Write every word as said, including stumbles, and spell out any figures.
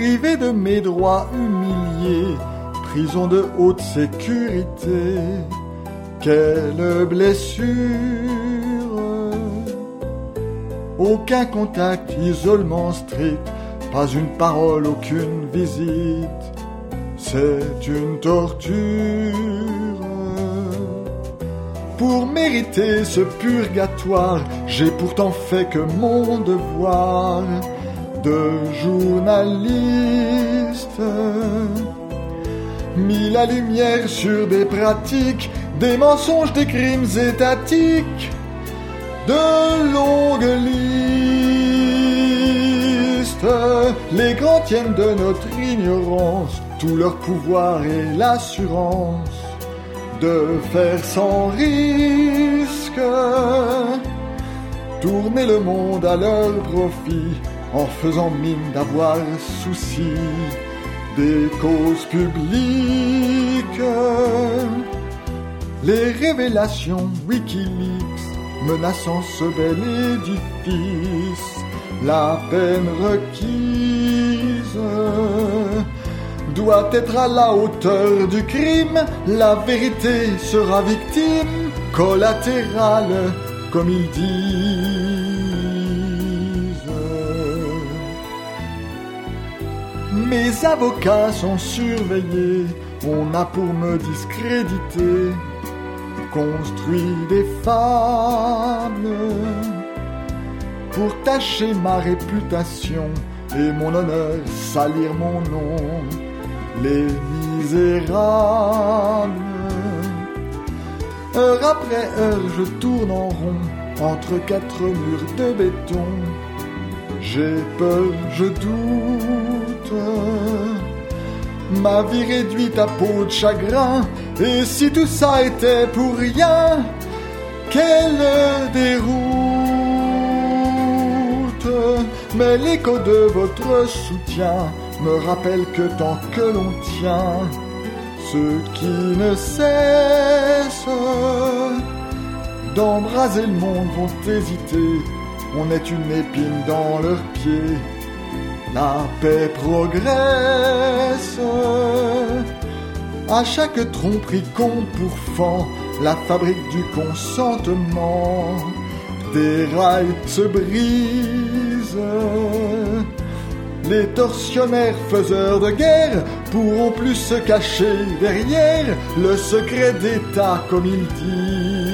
privé de mes droits, humilié, prison de haute sécurité. Quelle blessure! Aucun contact, isolement strict, pas une parole, aucune visite. C'est une torture. Pour mériter ce purgatoire, j'ai pourtant fait que mon devoir de journaliste. Mis la lumière sur des pratiques, des mensonges, des crimes étatiques, de longues listes. Les grands tiennent de notre ignorance tout leur pouvoir et l'assurance de faire sans risque tourner le monde à leur profit en faisant mine d'avoir souci des causes publiques. Les révélations Wikileaks menaçant ce bel édifice, la peine requise doit être à la hauteur du crime. La vérité sera victime collatérale, comme ils disent. Mes avocats sont surveillés, on a pour me discréditer construit des fables pour tacher ma réputation et mon honneur, salir mon nom. Les misérables, heure après heure je tourne en rond entre quatre murs de béton. J'ai peur, je doute, ma vie réduite à peau de chagrin. Et si tout ça était pour rien, quelle déroute. Mais l'écho de votre soutien me rappelle que tant que l'on tient, ceux qui ne cessent d'embraser le monde vont hésiter. On est une épine dans leurs pieds. La paix progresse. À chaque tromperie compte pour fan la fabrique du consentement. Des rails se brisent. Les tortionnaires faiseurs de guerre pourront plus se cacher derrière le secret d'État comme ils disent.